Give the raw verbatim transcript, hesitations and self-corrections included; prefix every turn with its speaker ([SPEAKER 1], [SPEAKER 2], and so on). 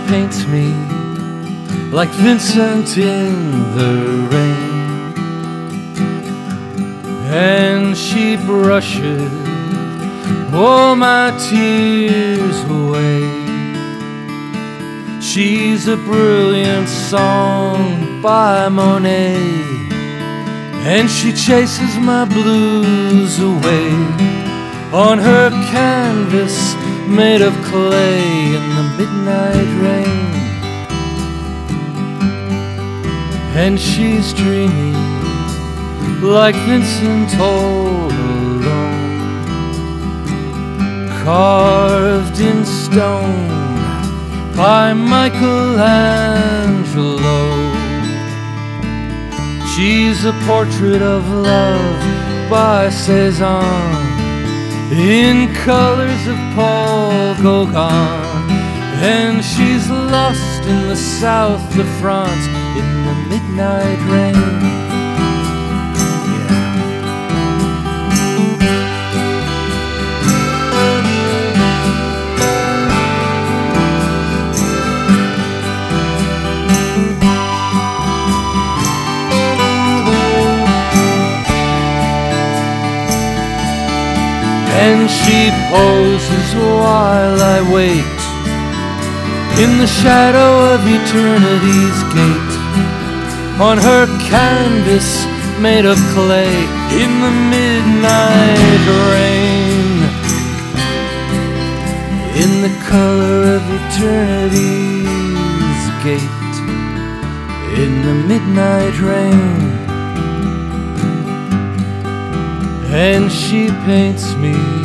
[SPEAKER 1] paints me like Vincent in the rain, and she brushes all my tears away. She's a brilliant song by Monet, and she chases my blues away on her canvas made of clay in the midnight rain. And she's dreaming like Vincent all alone, carved in stone by Michelangelo. She's a portrait of love by Cézanne, in colors of Paul Gauguin. And she's lost in the south of France in the midnight rain. And she poses while I wait in the shadow of eternity's gate, on her canvas made of clay in the midnight rain, in the color of eternity's gate, in the midnight rain. And she paints me